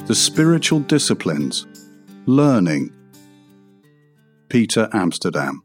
The Spiritual Disciplines, Learning. Peter Amsterdam.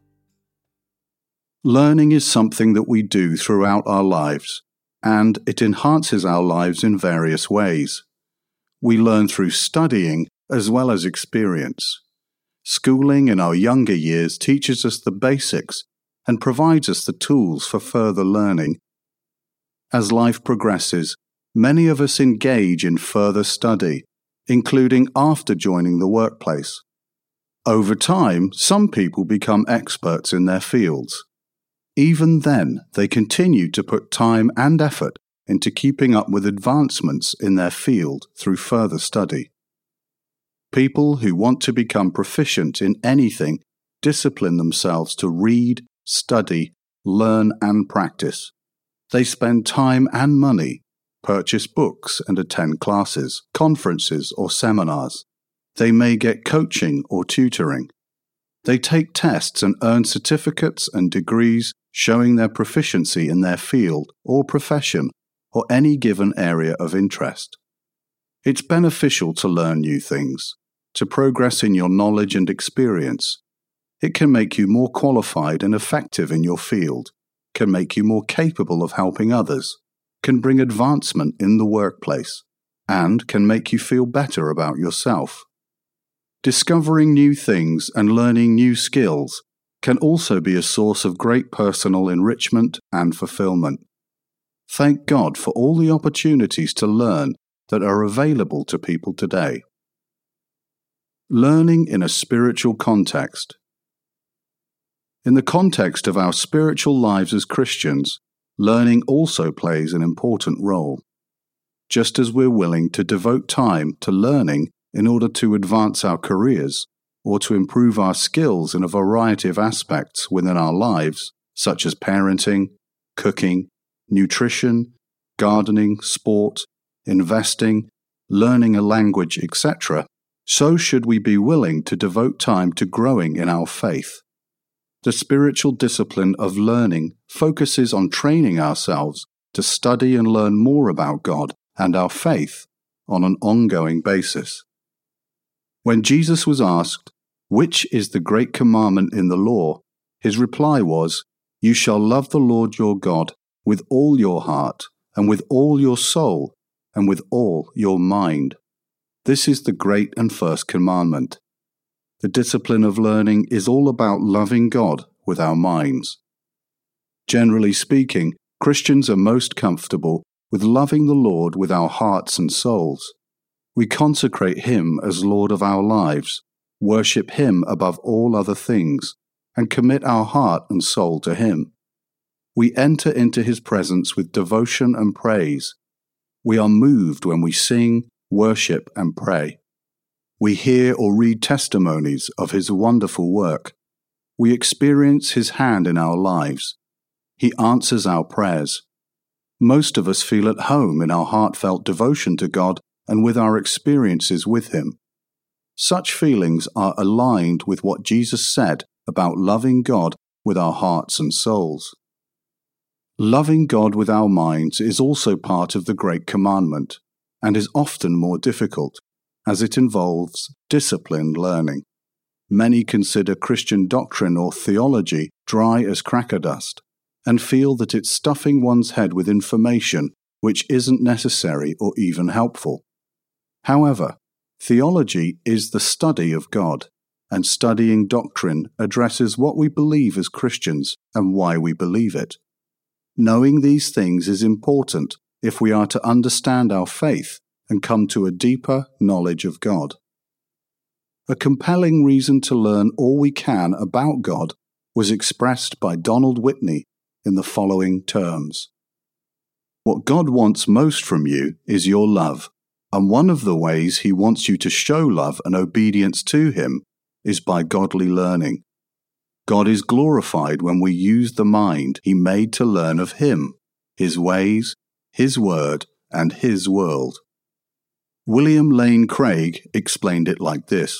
Learning is something that we do throughout our lives, and it enhances our lives in various ways. We learn through studying as well as experience. Schooling in our younger years teaches us the basics and provides us the tools for further learning. As life progresses, many of us engage in further study, including after joining the workplace. Over time, some people become experts in their fields. Even then, they continue to put time and effort into keeping up with advancements in their field through further study. People who want to become proficient in anything discipline themselves to read, study, learn, and practice. They spend time and money, purchase books and attend classes, conferences, or seminars. They may get coaching or tutoring. They take tests and earn certificates and degrees showing their proficiency in their field or profession or any given area of interest. It's beneficial to learn new things, to progress in your knowledge and experience. It can make you more qualified and effective in your field, can make you more capable of helping others, can bring advancement in the workplace, and can make you feel better about yourself. Discovering new things and learning new skills can also be a source of great personal enrichment and fulfillment. Thank God for all the opportunities to learn that are available to people today. Learning in a spiritual context. In the context of our spiritual lives as Christians, learning also plays an important role. Just as we're willing to devote time to learning in order to advance our careers or to improve our skills in a variety of aspects within our lives, such as parenting, cooking, nutrition, gardening, sport, investing, learning a language, etc., so should we be willing to devote time to growing in our faith. The spiritual discipline of learning focuses on training ourselves to study and learn more about God and our faith on an ongoing basis. When Jesus was asked, "Which is the great commandment in the law?" his reply was, "You shall love the Lord your God with all your heart, and with all your soul, and with all your mind. This is the great and first commandment." The discipline of learning is all about loving God with our minds. Generally speaking, Christians are most comfortable with loving the Lord with our hearts and souls. We consecrate Him as Lord of our lives, worship Him above all other things, and commit our heart and soul to Him. We enter into His presence with devotion and praise. We are moved when we sing, worship, and pray. We hear or read testimonies of His wonderful work. We experience His hand in our lives. He answers our prayers. Most of us feel at home in our heartfelt devotion to God and with our experiences with Him. Such feelings are aligned with what Jesus said about loving God with our hearts and souls. Loving God with our minds is also part of the Great Commandment, and is often more difficult, as it involves disciplined learning. Many consider Christian doctrine or theology dry as cracker dust, and feel that it's stuffing one's head with information which isn't necessary or even helpful. However, theology is the study of God, and studying doctrine addresses what we believe as Christians and why we believe it. Knowing these things is important if we are to understand our faith and come to a deeper knowledge of God. A compelling reason to learn all we can about God was expressed by Donald Whitney in the following terms. What God wants most from you is your love, and one of the ways He wants you to show love and obedience to Him is by godly learning. God is glorified when we use the mind He made to learn of Him, His ways, His word, and His world. William Lane Craig explained it like this.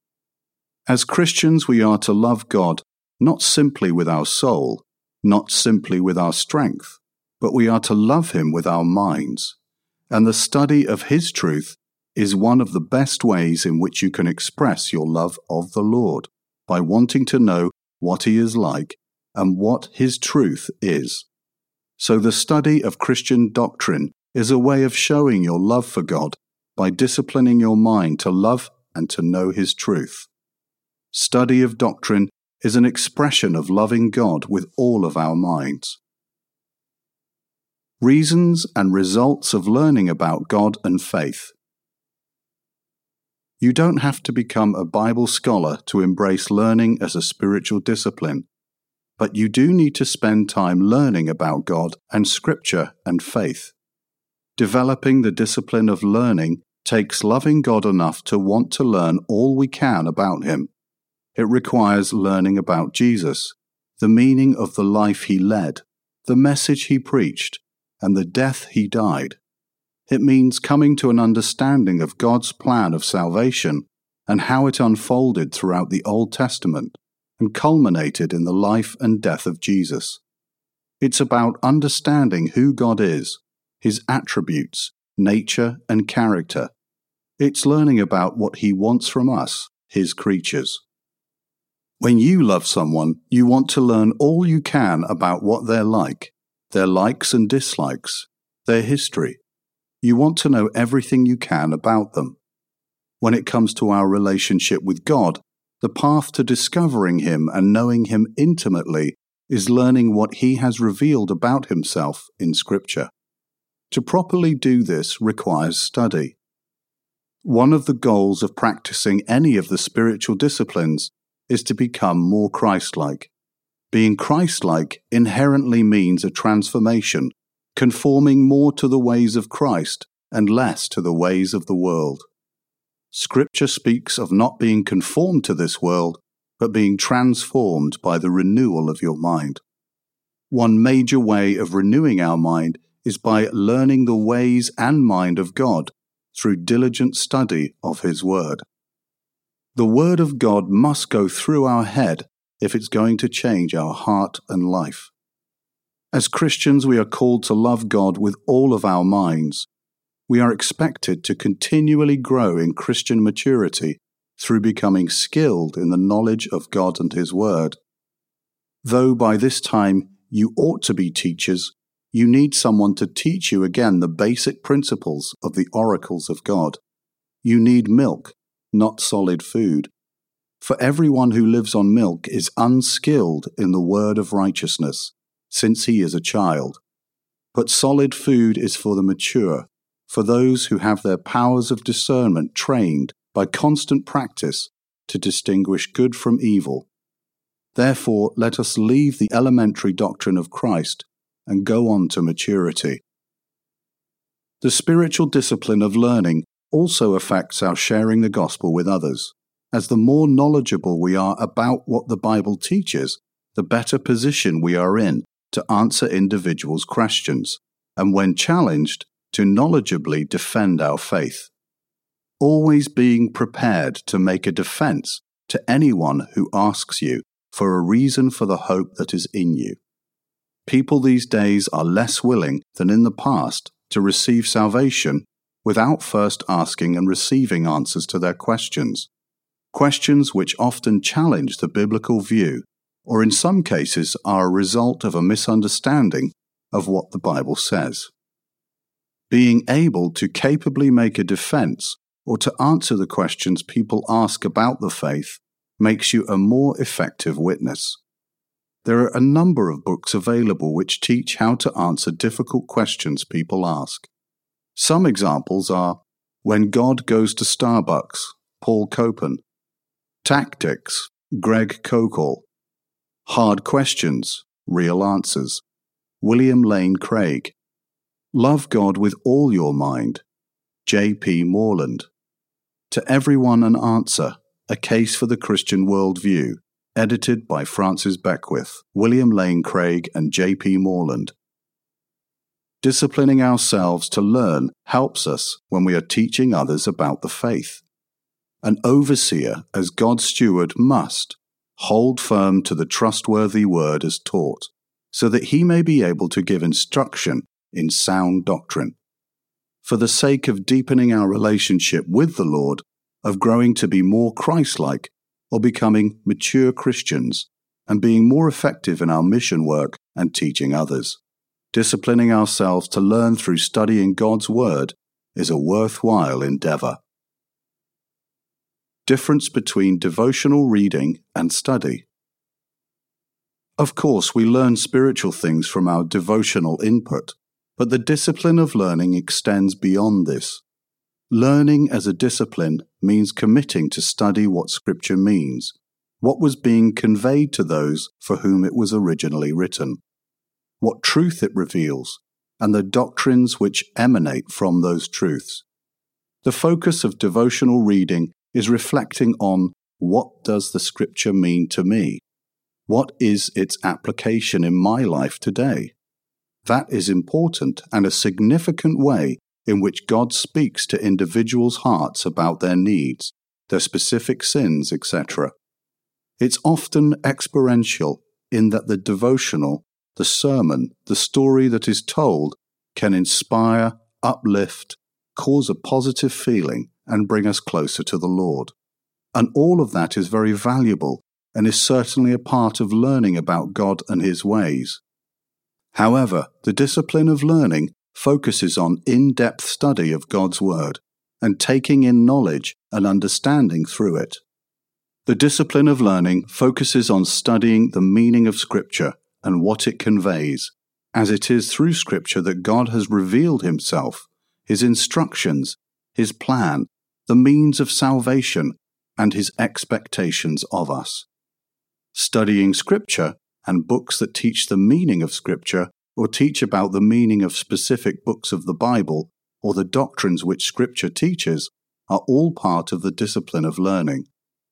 As Christians, we are to love God not simply with our soul, not simply with our strength, but we are to love Him with our minds, and the study of His truth is one of the best ways in which you can express your love of the Lord, by wanting to know what He is like and what His truth is. So the study of Christian doctrine is a way of showing your love for God by disciplining your mind to love and to know His truth. Study of doctrine is an expression of loving God with all of our minds. Reasons and results of learning about God and faith. You don't have to become a Bible scholar to embrace learning as a spiritual discipline, but you do need to spend time learning about God and Scripture and faith. Developing the discipline of learning takes loving God enough to want to learn all we can about Him. It requires learning about Jesus, the meaning of the life He led, the message He preached, and the death He died. It means coming to an understanding of God's plan of salvation and how it unfolded throughout the Old Testament and culminated in the life and death of Jesus. It's about understanding who God is, His attributes, nature, and character. It's learning about what He wants from us, His creatures. When you love someone, you want to learn all you can about what they're like, their likes and dislikes, their history. You want to know everything you can about them. When it comes to our relationship with God, the path to discovering Him and knowing Him intimately is learning what He has revealed about Himself in Scripture. To properly do this requires study. One of the goals of practicing any of the spiritual disciplines is to become more Christ-like. Being Christ-like inherently means a transformation, conforming more to the ways of Christ and less to the ways of the world. Scripture speaks of not being conformed to this world, but being transformed by the renewal of your mind. One major way of renewing our mind is by learning the ways and mind of God through diligent study of His Word. The Word of God must go through our head if it's going to change our heart and life. As Christians, we are called to love God with all of our minds. We are expected to continually grow in Christian maturity through becoming skilled in the knowledge of God and His Word. Though by this time you ought to be teachers, you need someone to teach you again the basic principles of the oracles of God. You need milk, not solid food. For everyone who lives on milk is unskilled in the word of righteousness, since he is a child. But solid food is for the mature, for those who have their powers of discernment trained by constant practice to distinguish good from evil. Therefore, let us leave the elementary doctrine of Christ and go on to maturity. The spiritual discipline of learning also affects our sharing the gospel with others. As the more knowledgeable we are about what the Bible teaches, the better position we are in to answer individuals' questions, and when challenged, to knowledgeably defend our faith. Always being prepared to make a defense to anyone who asks you for a reason for the hope that is in you. People these days are less willing than in the past to receive salvation without first asking and receiving answers to their questions. Questions which often challenge the biblical view, or in some cases are a result of a misunderstanding of what the Bible says. Being able to capably make a defense or to answer the questions people ask about the faith makes you a more effective witness. There are a number of books available which teach how to answer difficult questions people ask. Some examples are When God Goes to Starbucks, Paul Copan; Tactics, Greg Koukl; Hard Questions, Real Answers, William Lane Craig; Love God with All Your Mind, J.P. Moreland; To Everyone an Answer, A Case for the Christian Worldview, edited by Francis Beckwith, William Lane Craig, and J.P. Moreland. Disciplining ourselves to learn helps us when we are teaching others about the faith. An overseer, as God's steward, must hold firm to the trustworthy word as taught, so that he may be able to give instruction in sound doctrine. for the sake of deepening our relationship with the Lord, of growing to be more Christ-like, or becoming mature Christians, and being more effective in our mission work and teaching others. Disciplining ourselves to learn through studying God's Word is a worthwhile endeavor. Difference between devotional reading and study. Of course, we learn spiritual things from our devotional input, but the discipline of learning extends beyond this. Learning as a discipline means committing to study what Scripture means, what was being conveyed to those for whom it was originally written, what truth it reveals, and the doctrines which emanate from those truths. The focus of devotional reading is reflecting on what does the Scripture mean to me? What is its application in my life today? That is important and a significant way in which God speaks to individuals' hearts about their needs, their specific sins, etc. It's often experiential in that the devotional, the sermon, the story that is told can inspire, uplift, cause a positive feeling, and bring us closer to the Lord. And all of that is very valuable and is certainly a part of learning about God and His ways. However, the discipline of learning focuses on in-depth study of God's Word and taking in knowledge and understanding through it. The discipline of learning focuses on studying the meaning of Scripture and what it conveys, as it is through Scripture that God has revealed Himself, His instructions, His plan, the means of salvation, and His expectations of us. Studying Scripture and books that teach the meaning of Scripture or teach about the meaning of specific books of the Bible or the doctrines which Scripture teaches are all part of the discipline of learning.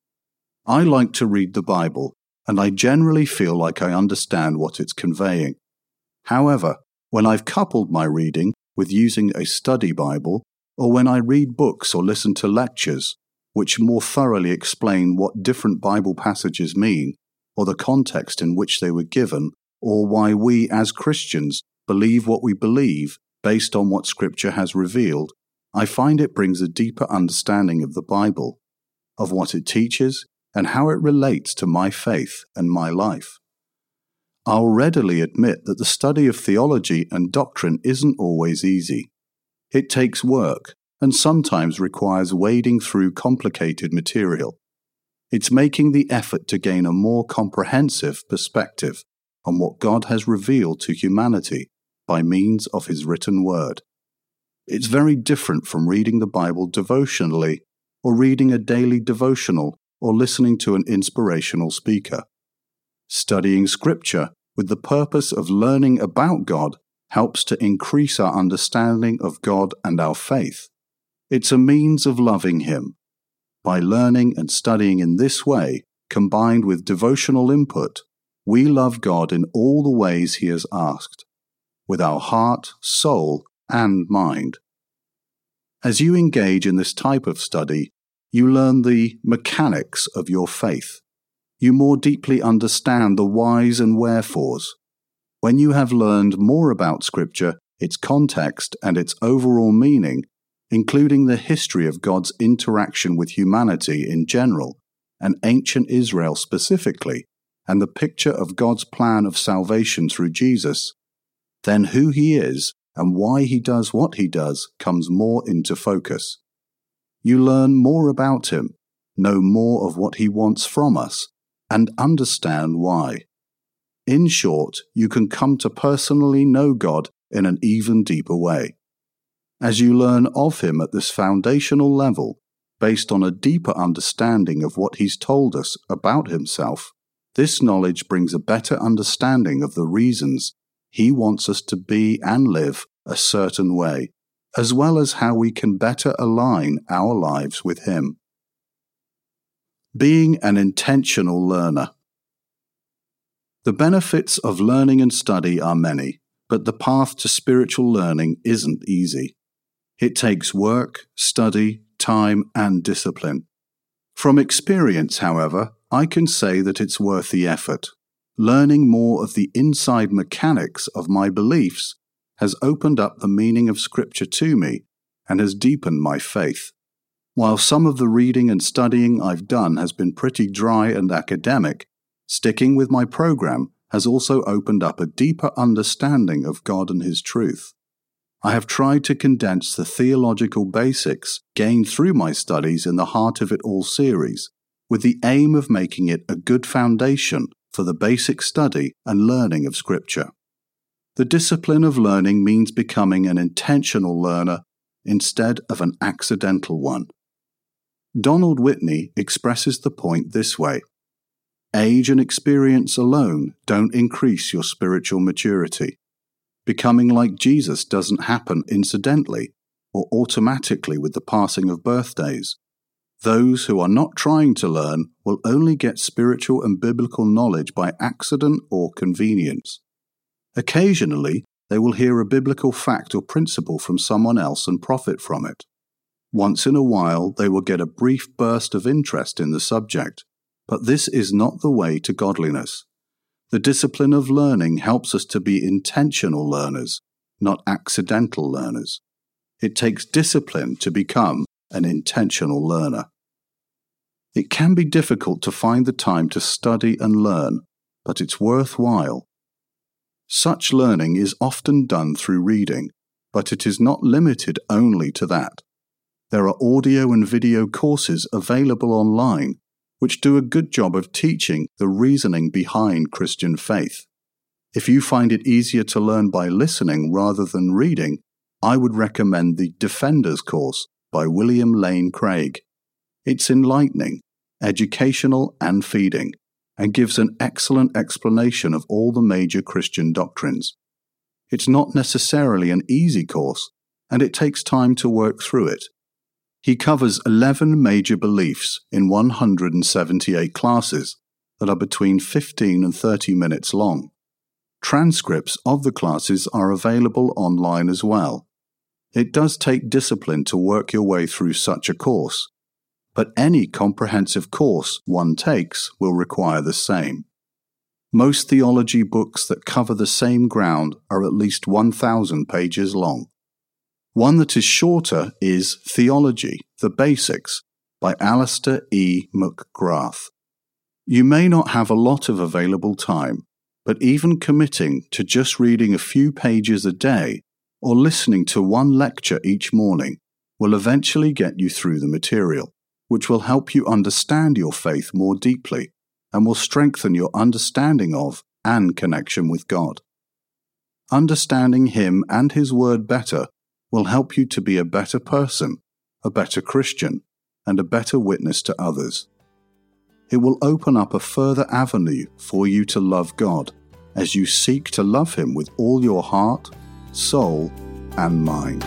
I like to read the Bible, and I generally feel like I understand what it's conveying. However, when I've coupled my reading with using a study Bible, or when I read books or listen to lectures, which more thoroughly explain what different Bible passages mean, or the context in which they were given, or why we as Christians believe what we believe based on what Scripture has revealed, I find it brings a deeper understanding of the Bible, of what it teaches, and how it relates to my faith and my life. I'll readily admit that the study of theology and doctrine isn't always easy. It takes work and sometimes requires wading through complicated material. It's making the effort to gain a more comprehensive perspective on what God has revealed to humanity by means of His written word. It's very different from reading the Bible devotionally or reading a daily devotional or listening to an inspirational speaker. Studying Scripture with the purpose of learning about God helps to increase our understanding of God and our faith. It's a means of loving Him. By learning and studying in this way, combined with devotional input, we love God in all the ways He has asked, with our heart, soul, and mind. As you engage in this type of study, you learn the mechanics of your faith. You more deeply understand the whys and wherefores. When you have learned more about Scripture, its context, and its overall meaning, including the history of God's interaction with humanity in general, and ancient Israel specifically, and the picture of God's plan of salvation through Jesus, then who He is and why He does what He does comes more into focus. You learn more about Him, know more of what He wants from us, and understand why. In short, you can come to personally know God in an even deeper way. As you learn of Him at this foundational level, based on a deeper understanding of what He's told us about Himself, this knowledge brings a better understanding of the reasons He wants us to be and live a certain way, as well as how we can better align our lives with Him. Being an intentional learner. The benefits of learning and study are many, but the path to spiritual learning isn't easy. It takes work, study, time, and discipline. From experience, however, I can say that it's worth the effort. Learning more of the inside mechanics of my beliefs has opened up the meaning of Scripture to me and has deepened my faith. While some of the reading and studying I've done has been pretty dry and academic, sticking with my program has also opened up a deeper understanding of God and His truth. I have tried to condense the theological basics gained through my studies in the Heart of It All series, with the aim of making it a good foundation for the basic study and learning of Scripture. The discipline of learning means becoming an intentional learner instead of an accidental one. Donald Whitney expresses the point this way: age and experience alone don't increase your spiritual maturity. Becoming like Jesus doesn't happen incidentally or automatically with the passing of birthdays. Those who are not trying to learn will only get spiritual and biblical knowledge by accident or convenience. Occasionally, they will hear a biblical fact or principle from someone else and profit from it. Once in a while, they will get a brief burst of interest in the subject, but this is not the way to godliness. The discipline of learning helps us to be intentional learners, not accidental learners. It takes discipline to become an intentional learner. It can be difficult to find the time to study and learn, but it's worthwhile. Such learning is often done through reading, but it is not limited only to that. There are audio and video courses available online which do a good job of teaching the reasoning behind Christian faith. If you find it easier to learn by listening rather than reading, I would recommend the Defenders course by William Lane Craig. It's enlightening, educational, and feeding, and gives an excellent explanation of all the major Christian doctrines. It's not necessarily an easy course, and it takes time to work through it. He covers 11 major beliefs in 178 classes that are between 15 and 30 minutes long. Transcripts of the classes are available online as well. It does take discipline to work your way through such a course, but any comprehensive course one takes will require the same. Most theology books that cover the same ground are at least 1,000 pages long. One that is shorter is Theology, the Basics, by Alistair E. McGrath. You may not have a lot of available time, but even committing to just reading a few pages a day or listening to one lecture each morning will eventually get you through the material, which will help you understand your faith more deeply and will strengthen your understanding of and connection with God. Understanding Him and His Word better will help you to be a better person, a better Christian, and a better witness to others. It will open up a further avenue for you to love God as you seek to love Him with all your heart, soul, and mind.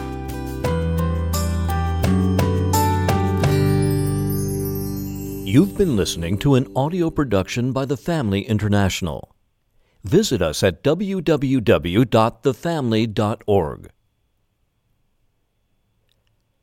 You've been listening to an audio production by The Family International. Visit us at www.thefamily.org.